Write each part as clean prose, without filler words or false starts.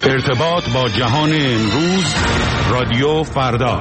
ارتباط با جهان امروز، رادیو فردا.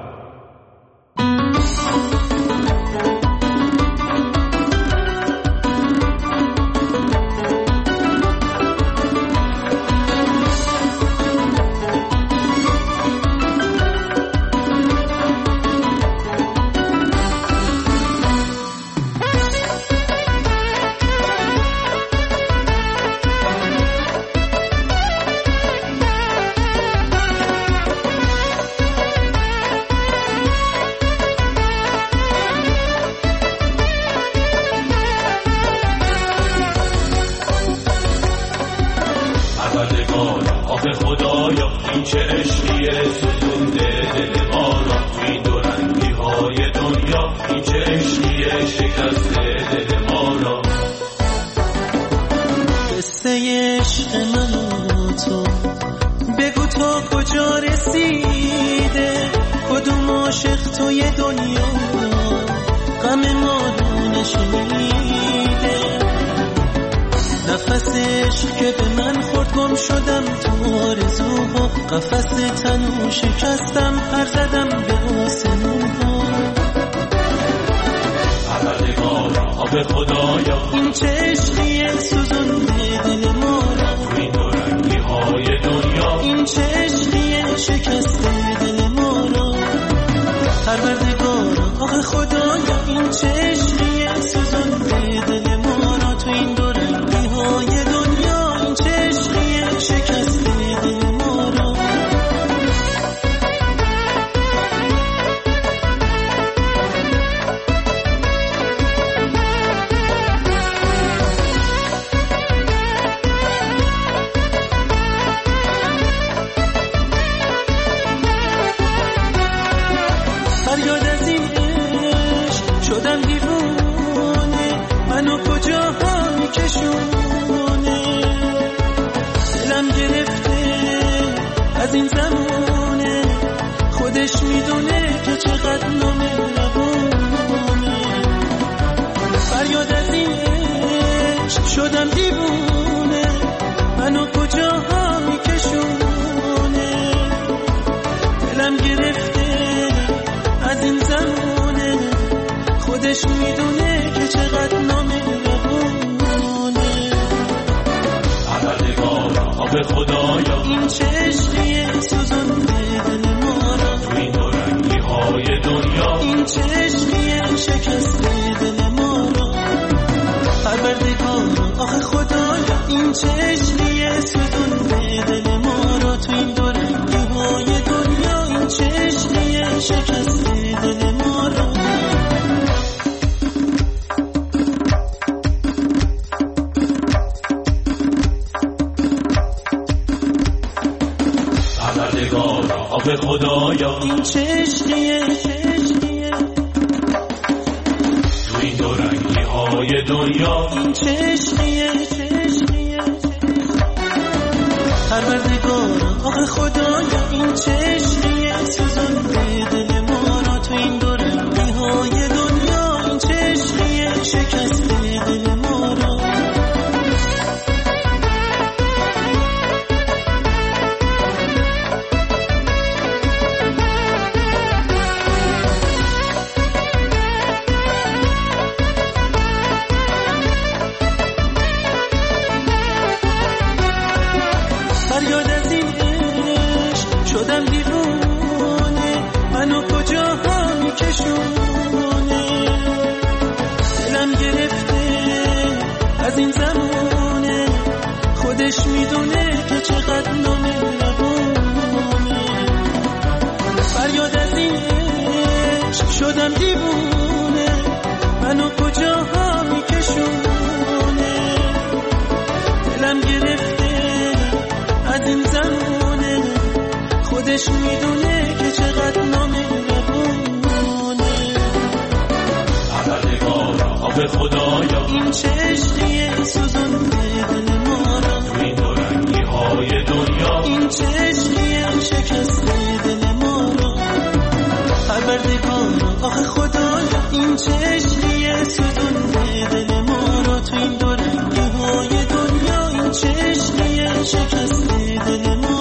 آخه خدایا این چه عشقیه سوزونده دل ما رو تو این دو رنگی های دنیا این چه عشقیه شکسته دل ما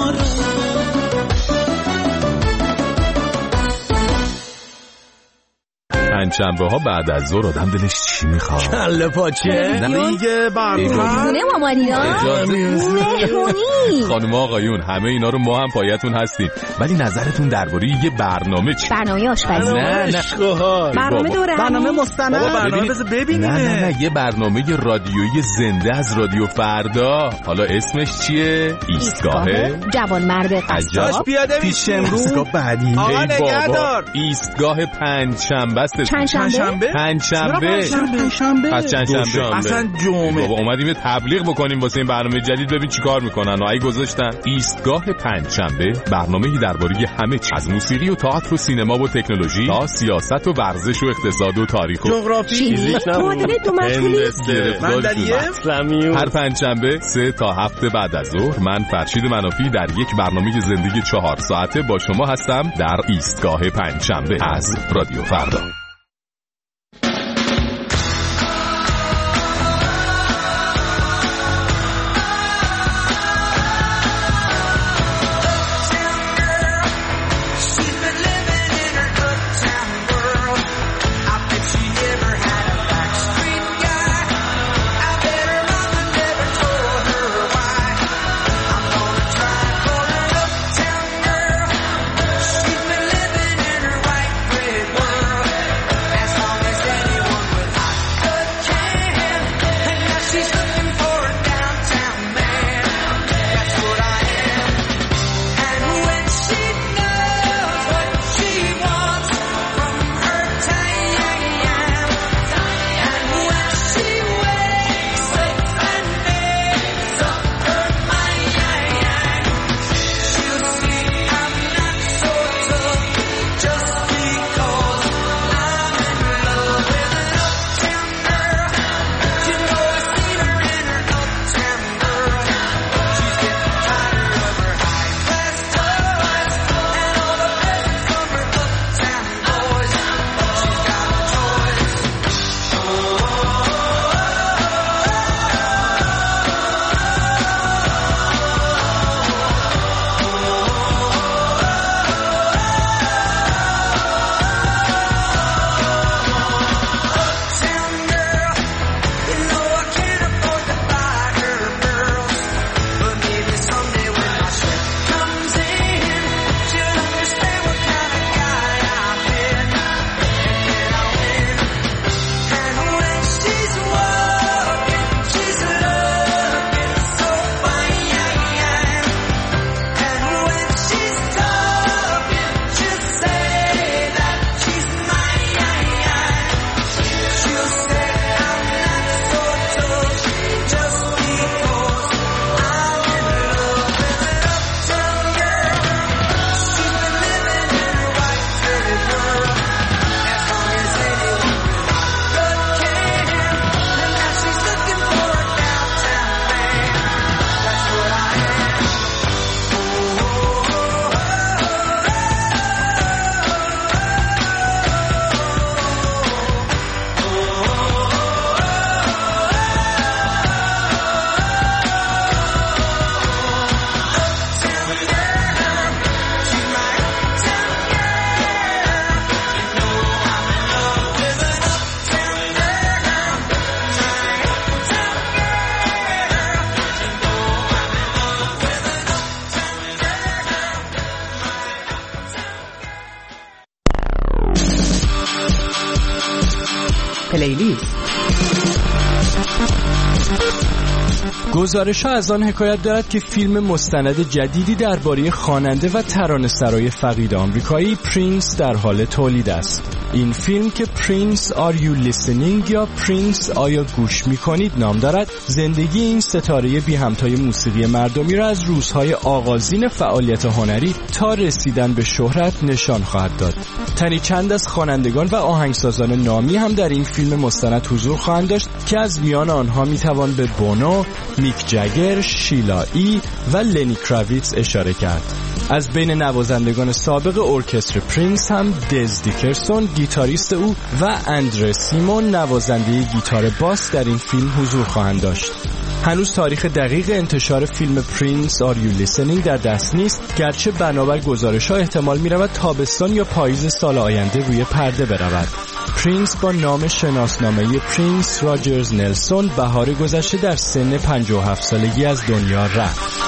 پنجشنبه‌ها بعد از ظهر آدم دلش چی میخواد؟ کله پاچه؟ نه دیگه خونه مامانینا مهمونی. خانم آقایون همه اینا رو ما هم پایتون هستیم، ولی نظرتون درباره یه برنامه چی؟ برنامه آشپزی. نه برنامه دوره، برنامه مستند، برنامه بذار ببینیم. نه یه برنامه رادیویی زنده از رادیو فردا. حالا اسمش چیه؟ ایستگاه جوانمرد قصاب. پیاده پیش امروز. ایستگاه بعدی. آقا نگهدار. ایستگاه پنجشنبه است. پنجشنبه؟ پنجشنبه. پس چندشنبه. اصلا جمعه. بابا اومدیم یه تبلیغ بکنیم واسه این برنامه جدید، ببین چیکار میکنن. اگه گذاشتن ایستگاه پنجشنبه، برنامه‌ای درباره همه چیز، از موسیقی و تئاتر و سینما و تکنولوژی تا سیاست و ورزش و اقتصاد و تاریخ و جغرافی، فیزیک، معادله دو مشغولی. هر پنجشنبه 3 تا 7 بعد از ظهر من فرشید منافی در یک برنامه زندگی 4 ساعته با شما هستم در ایستگاه پنجشنبه از رادیو فردا. پلیلیست. گزارش‌ها از آن حکایت دارد که فیلم مستند جدیدی درباره خواننده و ترانه‌سرای فقید آمریکایی پرینس در حال تولید است. این فیلم که پرینس Are You Listening یا پرینس آیا گوش می‌کنید نام دارد، زندگی این ستاره بی همتای موسیقی مردمی را از روزهای آغازین فعالیت هنری تا رسیدن به شهرت نشان خواهد داد. تنی چند از خوانندگان و آهنگسازان نامی هم در این فیلم مستند حضور خواهند داشت که از میان آنها میتوان به بونو، میک جگر، شیلا ای و لنی کراویتز اشاره کرد. از بین نوازندگان سابق ارکستر پرینس هم دز دیکرسون گیتاریست او و اندره سیمون نوازنده گیتار باس در این فیلم حضور خواهند داشت. هنوز تاریخ دقیق انتشار فیلم پرینس آر یو لیسنینگ در دست نیست، گرچه بنابر گزارش‌ها احتمال می‌رود تابستان یا پاییز سال آینده روی پرده برود. پرینس با نام شناسنامه‌ای پرینس راجرز نلسون بهار گذشته در سن 57 سالگی از دنیا رفت.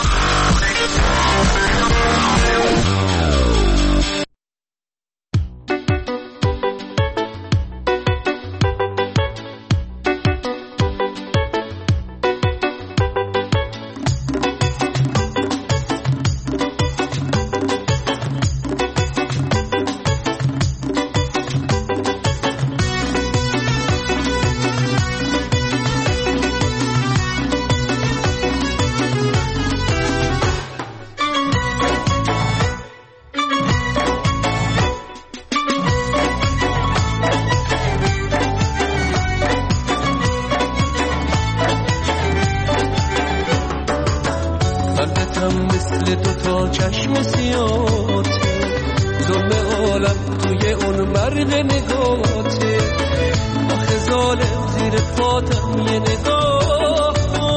مثل دوتا چشم سیاته، ظلم عالم توی اون مرد نگاته، آخه ظالم زیر پاتم یه نگاه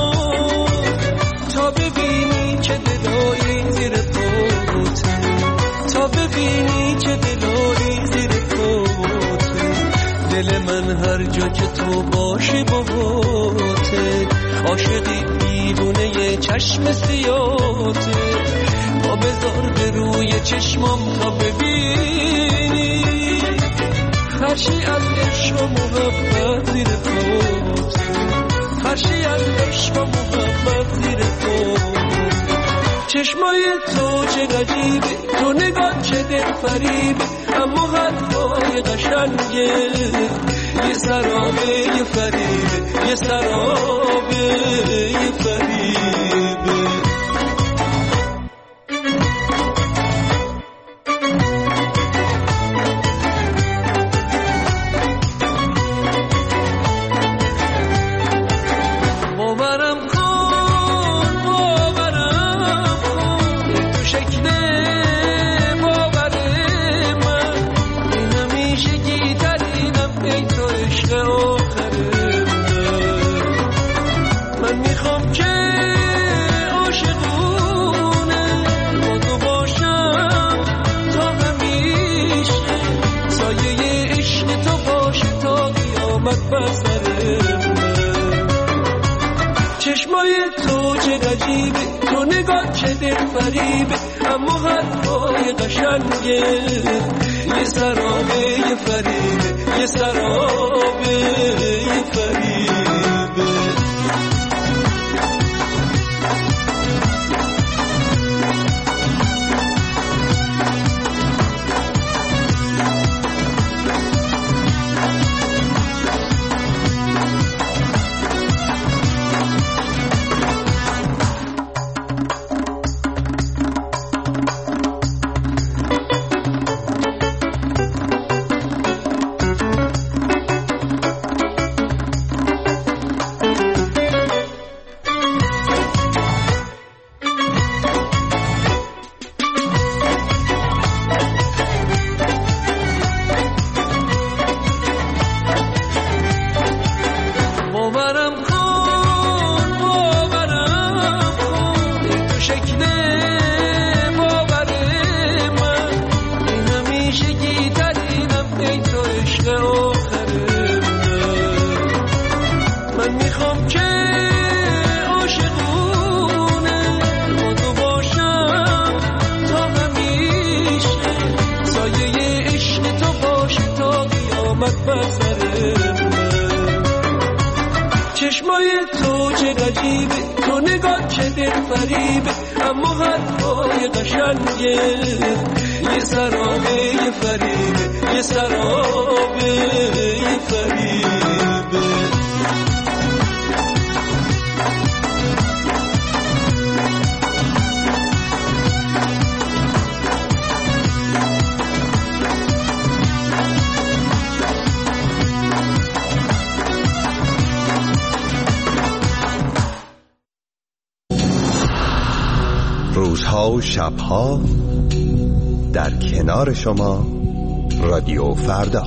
تا ببینی چه دلایی زیر پاته، تا ببینی چه دلایی زیر پاته، دل من هر جا که تو باشی باهاته، عاشقی دیوونه یه چشم سیاته، ما بذار به روی چشمام تا ببینی هرچی از عشق و محبت زیر پاته، هرچی از عشق و محبت زیر پاته. چشمای تو چه عجیبه، تو نگاه چه دل فریبه، اما حرفای قشنگه، یه سرابه یه فریبه، یه سرابه یه فریبه. چشمای تو چه عجیبه، تو نگاه چه دل فریبه، اما حرفای قشنگه، یه سرابه یه فریبه، یه سرابه یه فریبه. چشمای تو چه عجیبه، تو نگاه چه دل فریبه، اما حرفای قشنگه، یه سرابه یه فریبه، یه سرابه یه فریبه. روزها و شبها در کنار شما رادیو فردا.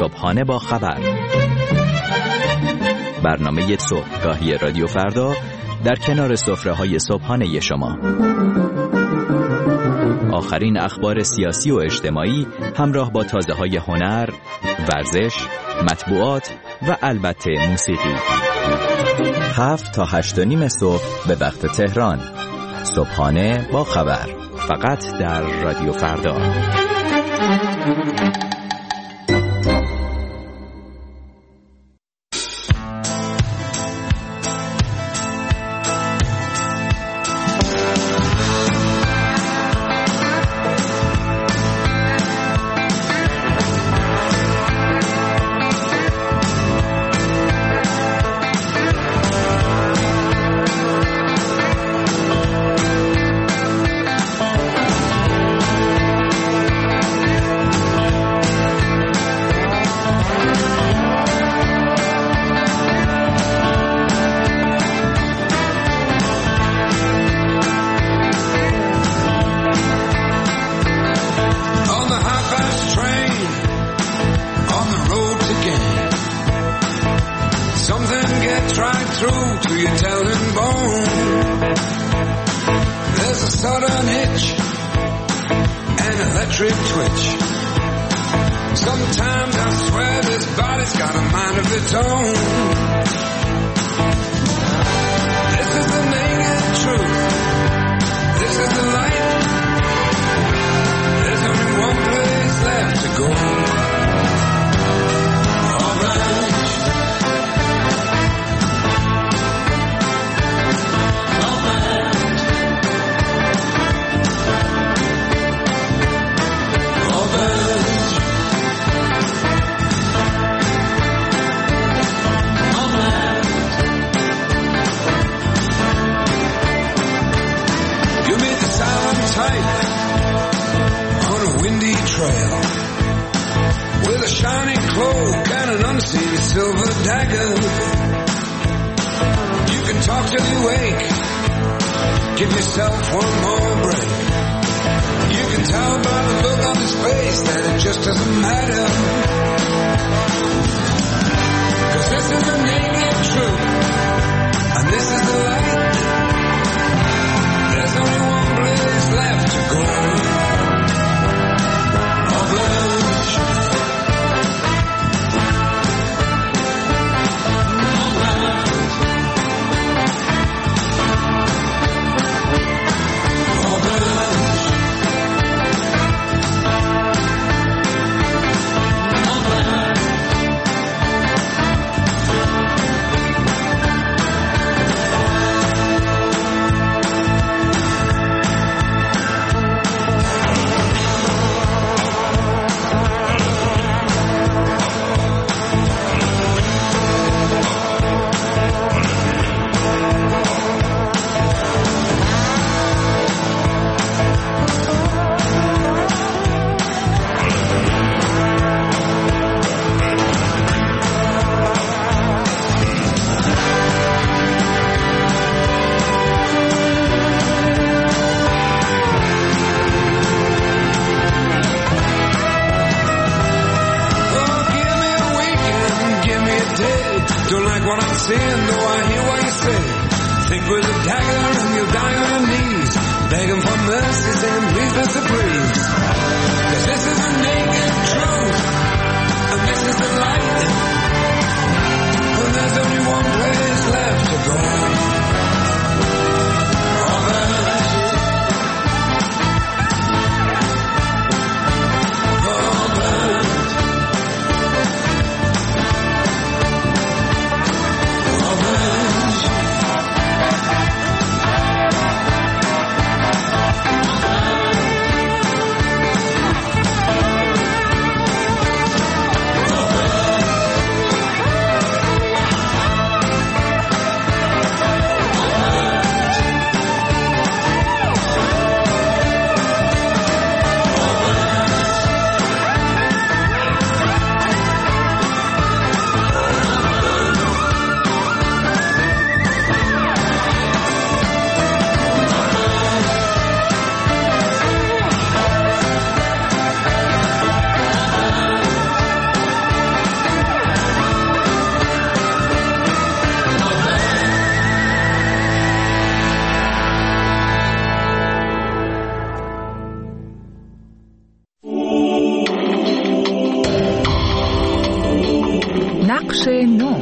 صبحانه با خبر، برنامه صبحگاهی رادیو فردا در کنار سفره‌های صبحانه شما. آخرین اخبار سیاسی و اجتماعی همراه با تازه‌های هنر، ورزش، مطبوعات و البته موسیقی. 7 تا 8:30 صبح به وقت تهران. صبحانه با خبر، فقط در رادیو فردا. نقاش نو.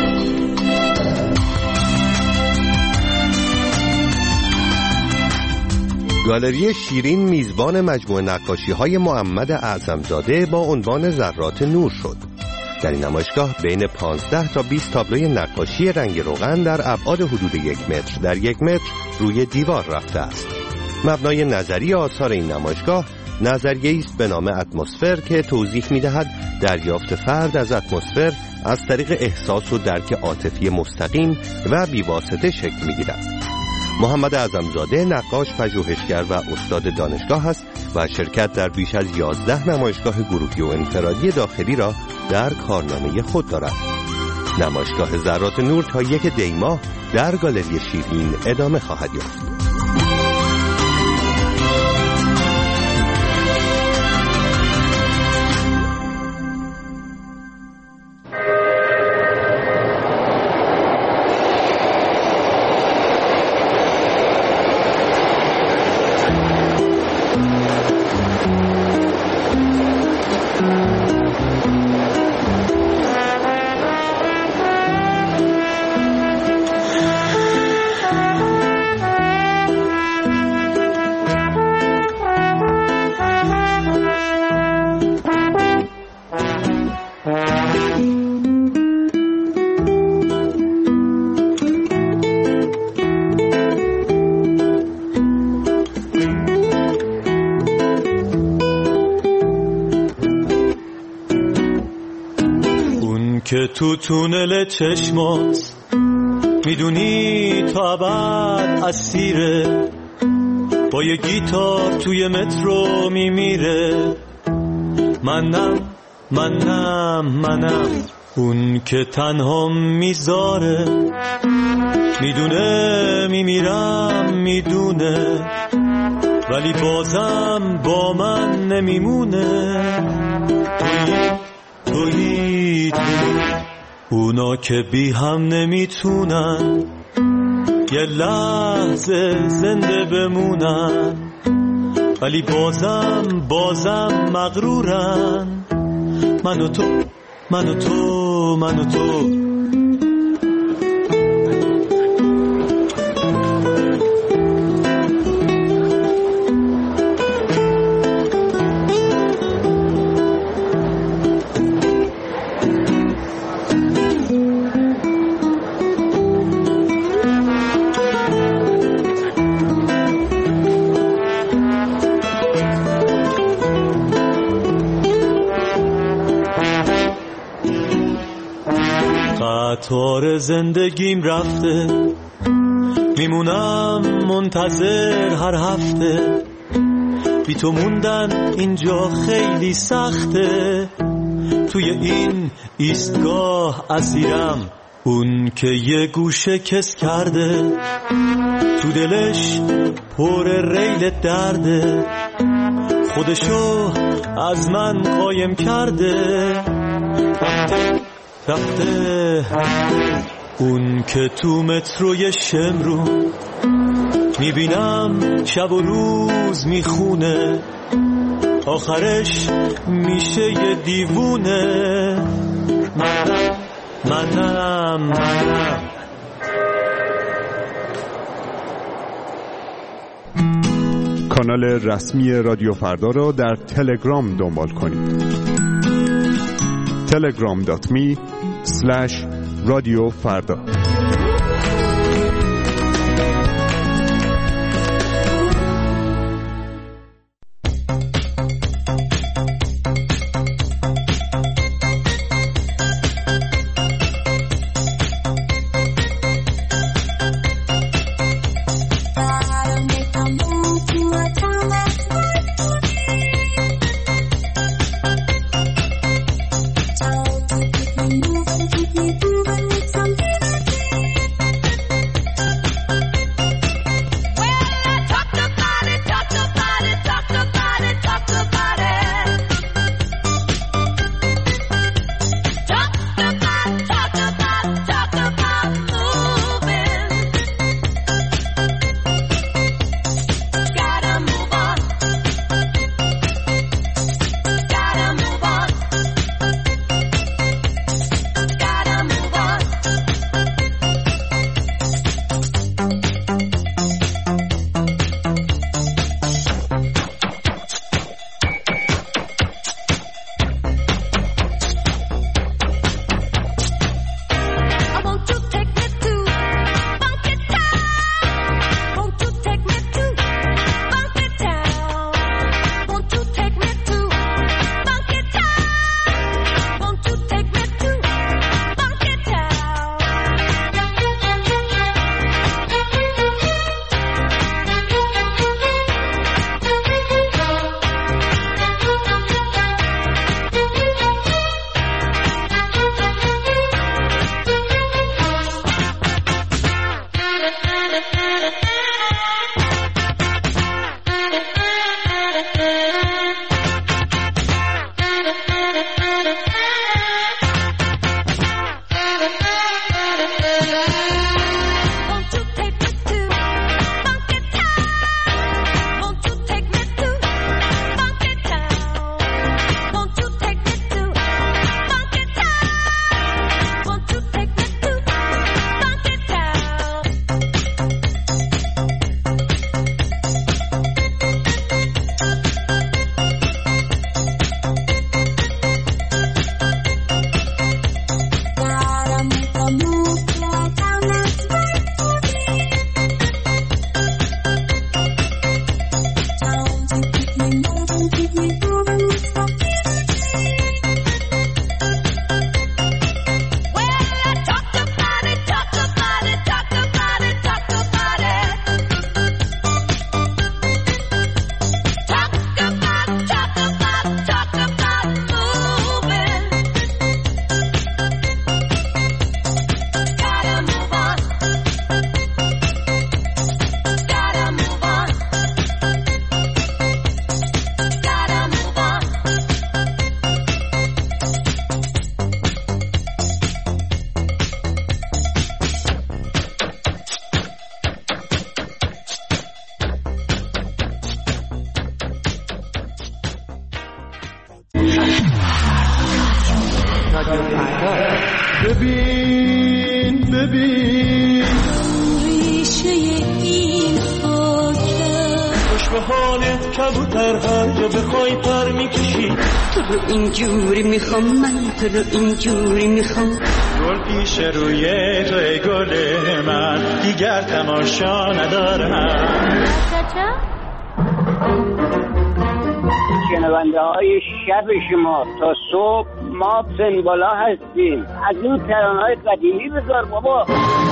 گالری شیرین میزبان مجموعه نقاشی‌های محمد اعظمزاده با عنوان ذرات نور شد. در این نمایشگاه بین 15 تا 20 تابلوی نقاشی رنگ روغن در ابعاد حدود 1 متر در 1 متر روی دیوار رفته است. مبنای نظری آثار این نمایشگاه نظریه‌ای است به نام اتمسفر که توضیح می‌دهد دریافت فرد از اتمسفر از طریق احساس و درک عاطفی مستقیم و بی‌واسطه شکل می‌گیرد. محمد اعظمزاده نقاش، پژوهشگر و استاد دانشگاه است و شرکت در بیش از 11 نمایشگاه گروهی و انفرادی داخلی را در کارنامه خود دارد. نمایشگاه ذرات نور تا 1 دی ماه در گالری شیرین ادامه خواهد یافت. که تو تونل چشمات میدونی تا ابد اسیره، با یه گیتار توی مترو میمیره. منم اون که تنها میذاره، میدونه میمیرم میدونه، ولی بازم با من نمیمونه. تویی اونا که بی هم نمیتونن یه لحظه زنده بمونن، ولی بازم مغرورن. من و تو قطار زندگیم رفته، میمونم منتظر هر هفته. بی تو موندن اینجا خیلی سخته، توی این ایستگاه اسیرم. اون که یه گوشه کس کرده، تو دلش پر ریل درده، خودشو از من قایم کرده. رفته اون که تو متروی شمرو میبینم شب و روز میخونه، آخرش میشه یه دیوونه. منم کانال رسمی رادیو فردا را در تلگرام دنبال کنید. telegram.me/رادیو فردا. ببین ریشه این خاکه خوش به حالت کبوتر هر جا بخوای پر میکشی تو رو اینجوری میخوام من تو رو اینجوری میخوام گل پیش روی توی گل من دیگر تماشا ندارم شنونده های شب شما تا صبح ما پنبالا هستیم از اون ترانه‌های قدیمی بذار بابا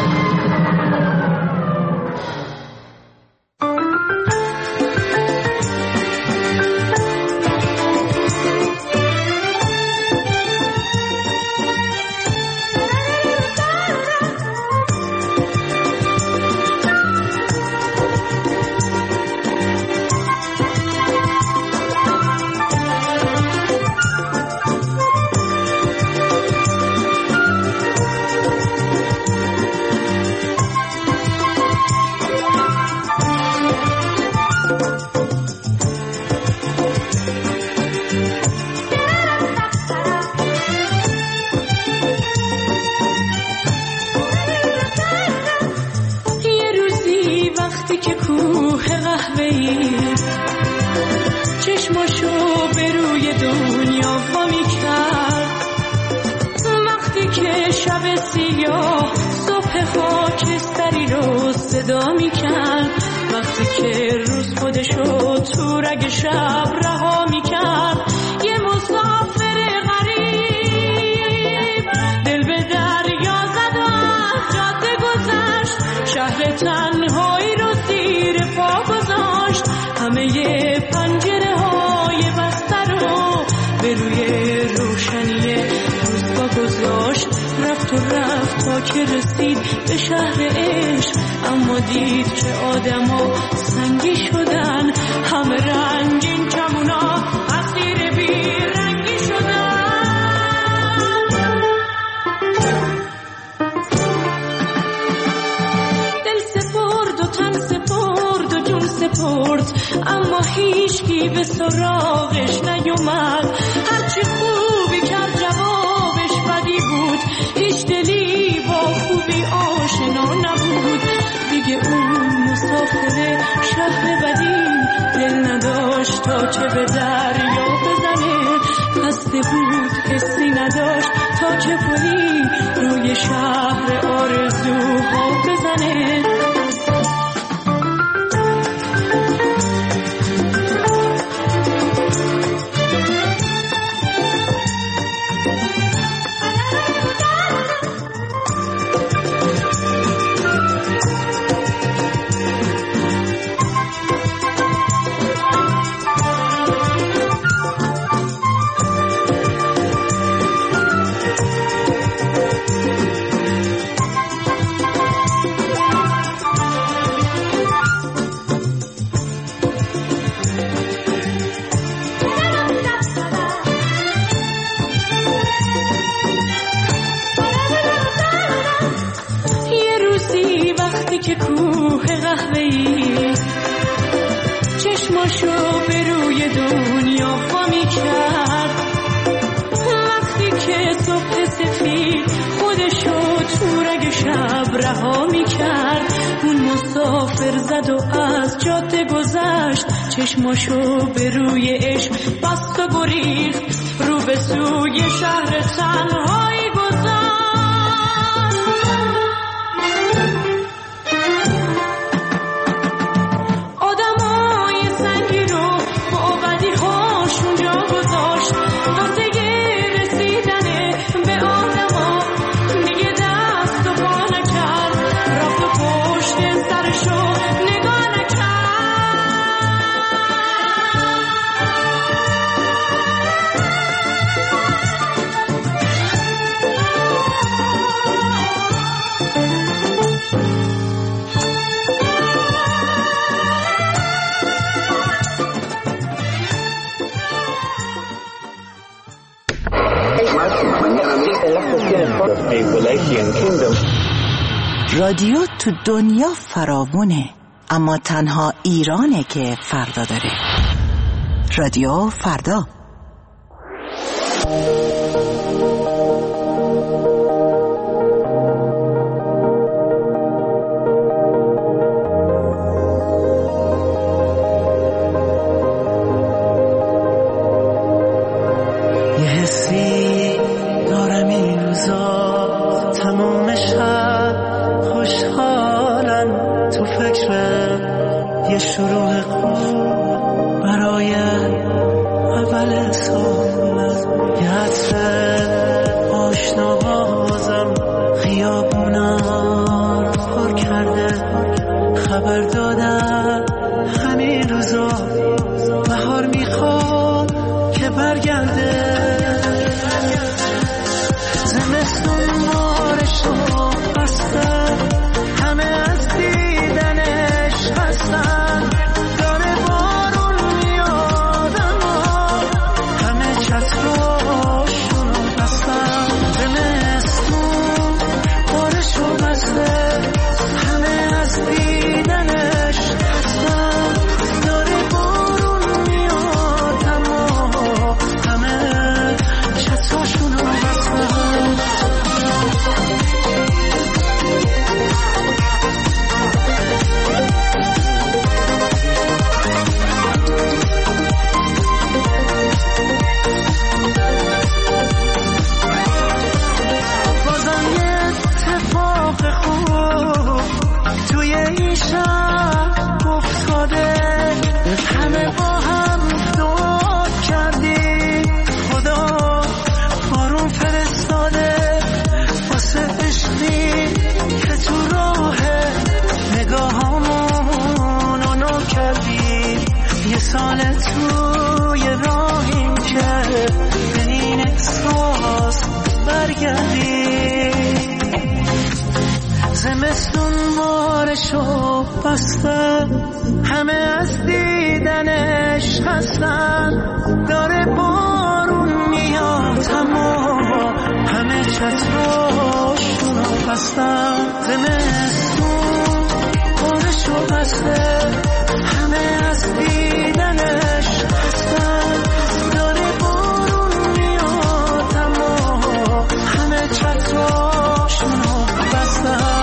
چشماشو به روی دنیا وامی کرد وقتی که شب سیاه صبح خاکستری رو صدا می کرد وقتی که روز خودشو تو رگ شب رها می کرد یه مسافر غریب دل به دریا زد و از جاده گذشت شهر تنهایی رو زیر پا گذاشت همه پنجره های بسته رو به روی روشنی روزگاه گذاشت رفت تا که رسید به شهر عشق اما دید که آدما سنگی شدن همه رنگین چمونا اسیر بی رنگی شدن دل سپرد و تن سپرد و جون سپرد اما هیچکی به سراغش نیومد هرچی خوبی کرد جوابش بدی بود هیچ دلی با خوبی آشنا نبود دیگه اون مسافر شهر بدی دل نداشت تا چه به دریا بزنه خسته بود حسی نداشت تا چه پلی روی شهر آرزوها بزنه که کوه قهوه‌ای چشماشو به روی دنیا وامی کرد وقتی که صبح سفید خودشو تو رگ شب رها می کرد اون مسافر زد و از جاده گذشت چشماشو به روی عشق بست و گریخت رو به سوی شهر تنهایی گذشت آدمای سنگی رو با بدی هاشون a Wallachian kingdom. رادیو تو دنیا فراوونه، اما تنها ایرانه که فردا داره. رادیو فردا. شروع خوب برای اول سال، یه عطر آشنا بازم خیابونا رو پر کرده. خبر دادن همین روزا بهار میخواد که برگرده. زمستون بارشو بسته، همه از دیدنش هستن. داره بارون میاد اما همه چتراشونو بستن. زمستون بارشو بسته، همه از دیدنش هستن. داره بارون میاد اما همه چتراشونو بستن. همه با هم دعا کردی، خدا بارون فرستاده واسه عشقی که تو راه نگاهامونو نو کردی. یه سال توی راهیم که به این احساس برگردی. زمستون بارشو بسته، همه از دیدنش هستن. داره بارون میاد اما همه چتراشونو بستن. زمستون بارشو بسته، همه از دیدنش هستن. داره بارون میاد اما همه چتراشونو بستن.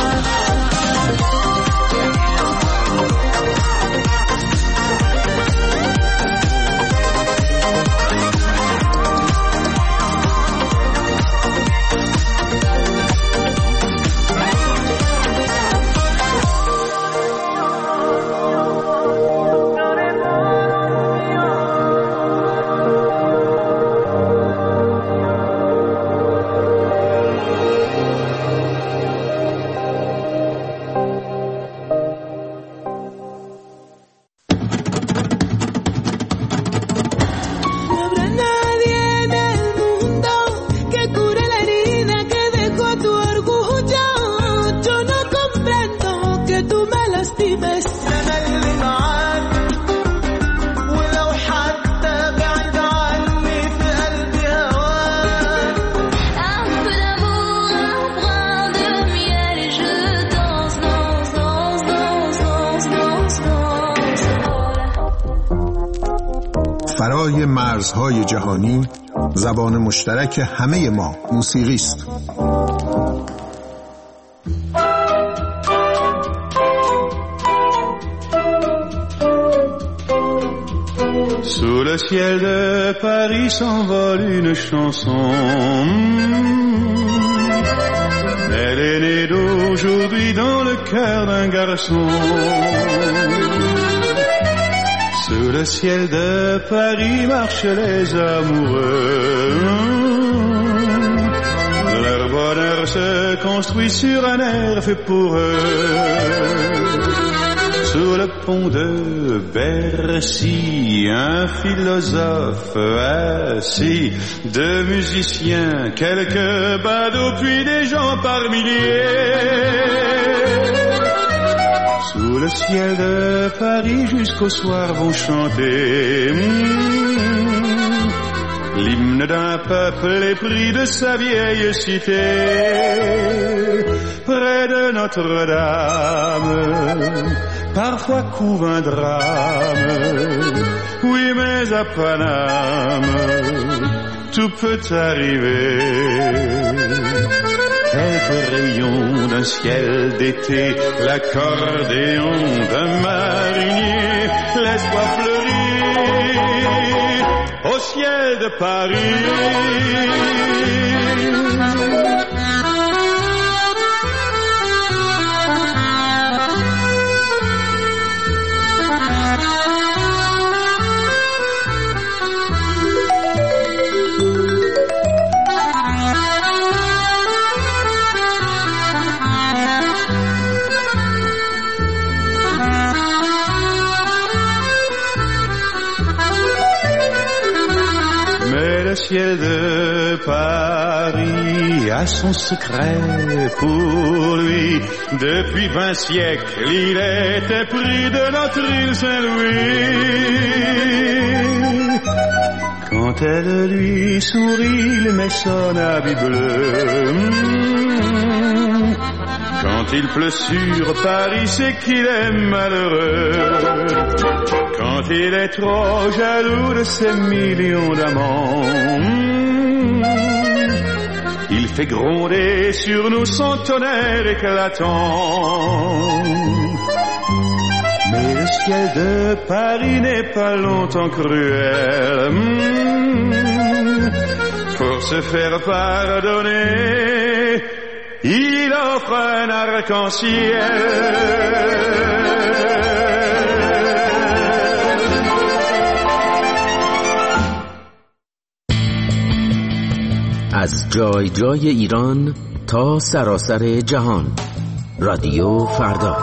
فرای مرزهای جهانی، زبان مشترک همه ما موسیقی است. Sous le ciel de Paris s'envole une chanson. Elle est née d'aujourd'hui dans le cœur d'un garçon. Sous le ciel de Paris marchent les amoureux. Leur bonheur se construit sur un air fait pour eux. Sous le pont de Bercy, un philosophe assis, deux musiciens, quelques badauds, puis des gens par milliers. Sous le ciel de Paris jusqu'au soir vont chanter l'hymne Hymne d'un peuple épris de sa vieille cité, près de Notre-Dame, parfois couve un drame. Oui, mais à Paname, tout peut arriver. Quelques rayons d'un ciel d'été, l'accordéon d'un marinier, l'espoir fleurit au ciel de Paris. Le ciel de Paris a son secret pour lui. Depuis 20 siècles, il était pris de notre île Saint-Louis. Quand elle lui sourit, il met son habit bleu. Quand il pleut sur Paris, c'est qu'il est malheureux. Quand il est trop jaloux de ses millions d'amants, il fait gronder sur nous son tonnerre éclatant. Mais le ciel de Paris n'est pas longtemps cruel. Pour se faire pardonner, il offre un arc-en-ciel. از جای جای ایران تا سراسر جهان. رادیو فردا.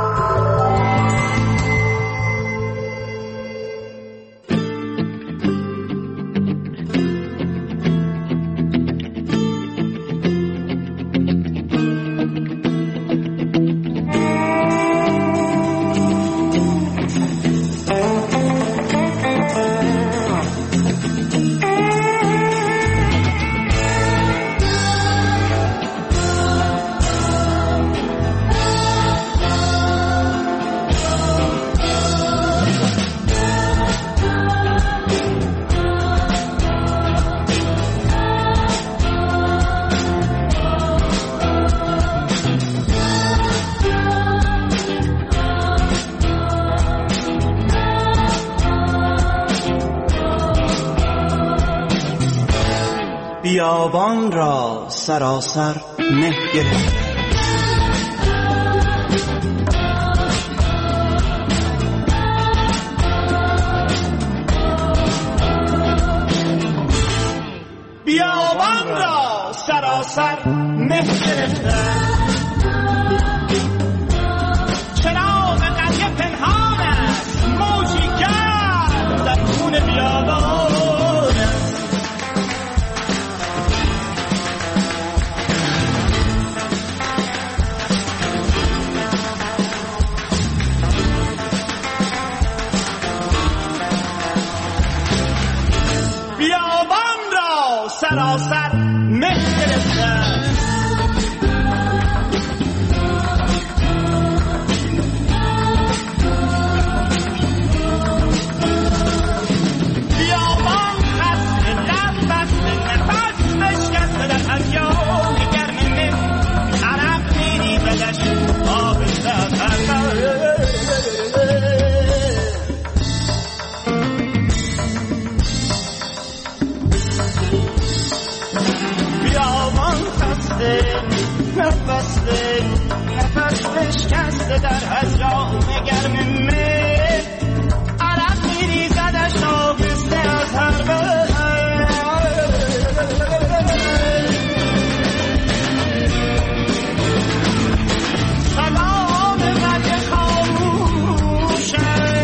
بیابان را سراسر مه گرفت. بیابان را سراسر مه گرفت. چراغ قریه پنهان است، موجی گرد در خون بیابان. سراسر مه گرفتن. بیابان خسته لب بسته نفس بشکسته در هریان گرم مه عرق میریزدش آهسته از هر نفس بشکسته در هجران گرم مه عرق میریزدش آهسته از هر بر. سلام مرگ خاموش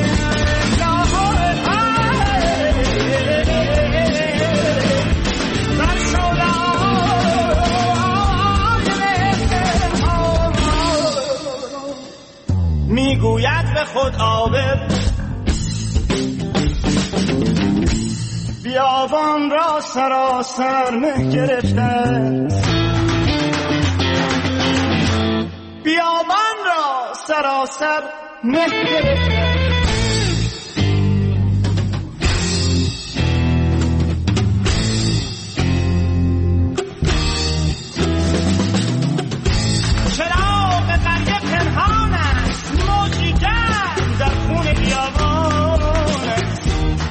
میگوید به خود عابر بیا بیابان را سراسر مه گرفته، بیابان را سراسر مه گرفته. چراغ قریه پنهان است، موجی گرم در خون بیابان است.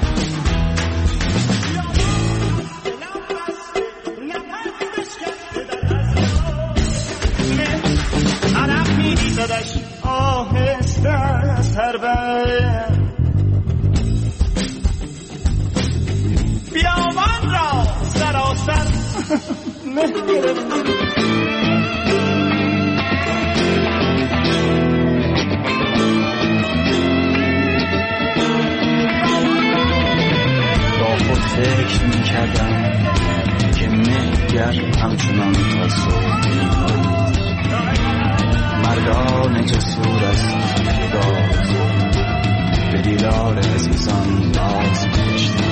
عرق می‌ریزدش آهسته از هر بر، بیابان را سراسر مه گرفته. فکر می‌کردم که مه‌گر همچنان تا صبح مردان جسور از داد به دیدار عزیزان باز می‌گشتم.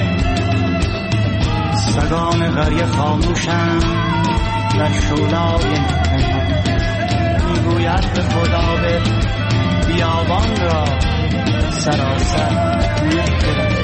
سگان قریه خاموشند در شولای میگوید به خدا به بیابان را سراسر مه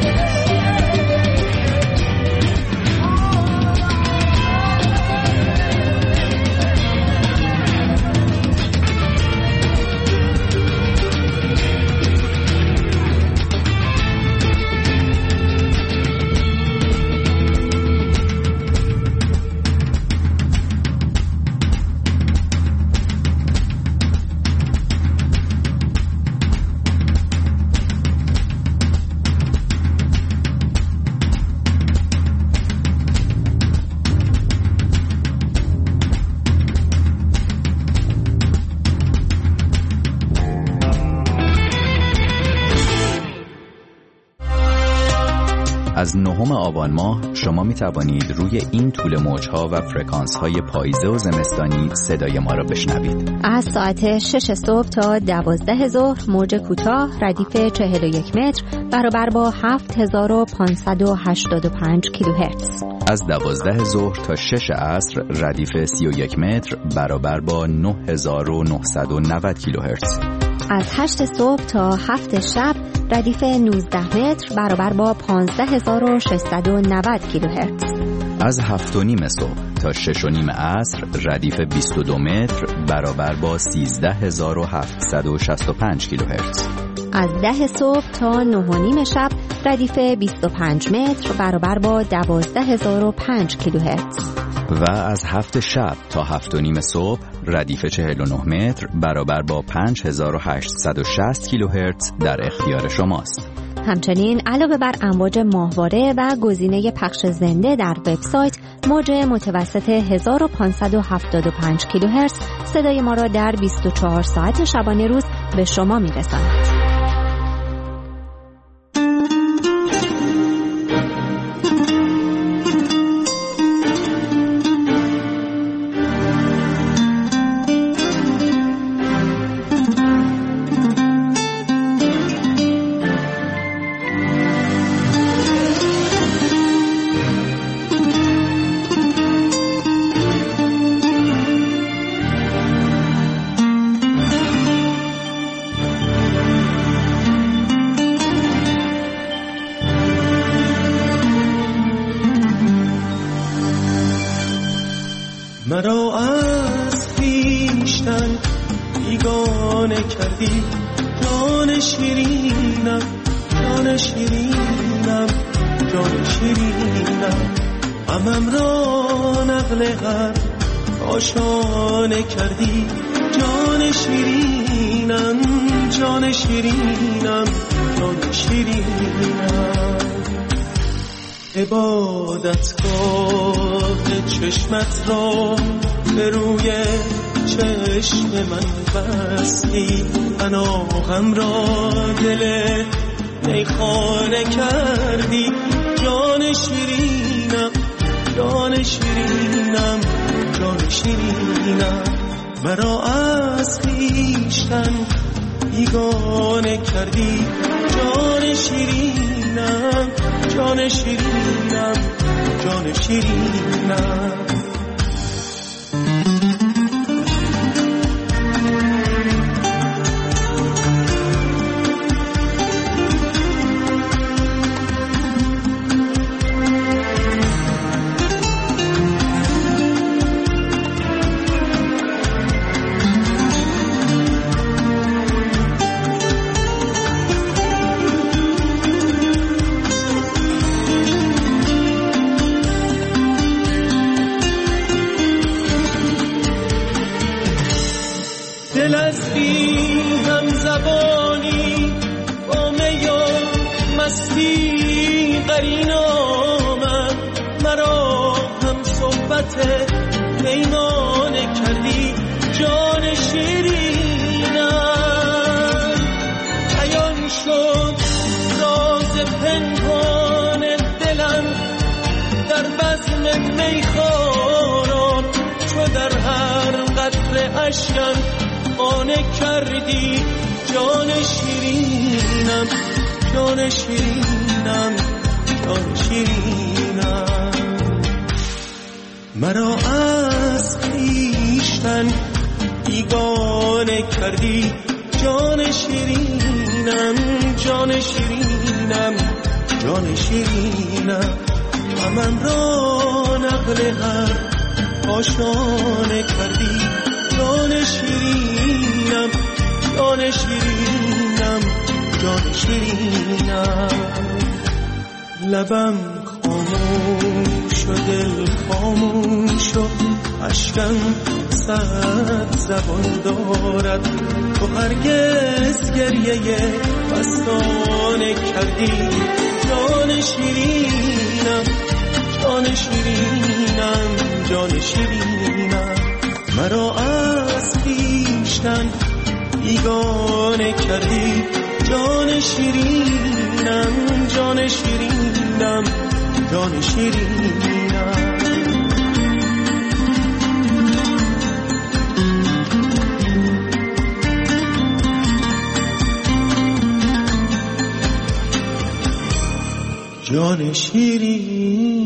از 9 آبان ماه شما می توانید روی این طول موجها و فرکانس های پاییزه و زمستانی صدای ما را بشنوید. از ساعت 6 صبح تا 12 ظهر موج کوتاه ردیف 41 متر برابر با 7585 کیلوهرتز. از 12 ظهر تا 6 عصر ردیف 31 متر برابر با 9990 کیلوهرتز. از 8 صبح تا 7 شب ردیف 19 متر برابر با 15690 کیلوهرتز. از 7:30 صبح تا 6:30 عصر ردیف 22 متر برابر با 13765 کیلوهرتز. از 10 صبح تا 9:30 شب ردیف 25 متر برابر با 12005 کیلوهرتز. و از 7 شب تا 7:30 صبح ردیف 49 متر برابر با 5860 کیلوهرتز در اختیار شماست. همچنین علاوه بر امواج ماهواره و گزینه پخش زنده در وبسایت، موج متوسط 1575 کیلوهرتز صدای ما را در 24 ساعت شبانه روز به شما میرساند. مرا از خویشتن بیگانه کردی، جان شیرینم، جان شیرینم، جان شیرینم. غمم را نقل هر آشانه کردی، جان شیرینم، جان شیرینم، جان شیرینم. عبادتگاه چشمت را به روی چشم من بستی، پناهم را دل میخانه کردی، جان شیرینم، جان شیرینم، جان شیرینم. مرا از خویشتن بیگانه کردی، جان شیرینم جان شیرینم جان شیرینم دل از بی هم زبانی با می و مستی قرین آمد مرا هم صحبت پیمانه کردی جان شیرینم عیان شد راز پنهان دلم در بزم میخواران چو در هر قطره اشکم خانه کردی جان شیرینم جان شیرینم جان شیرینم مرا از خویشتن بیگانه کردی جان شیرینم جان شیرینم جان شیرینم غمم را نقل هر آشانه کردی جان شیرینم جان شیرینم جان شیرینم لبم خاموش و دل خاموش و اشکم صد زبان دارد تو هرگز گریه فسانه کردی جان شیرینم جان شیرینم جان شیرینم مرا از خویشتن بیگانه کردی جان شیرینم جان شیرینم جان شیرینم جان شیرینم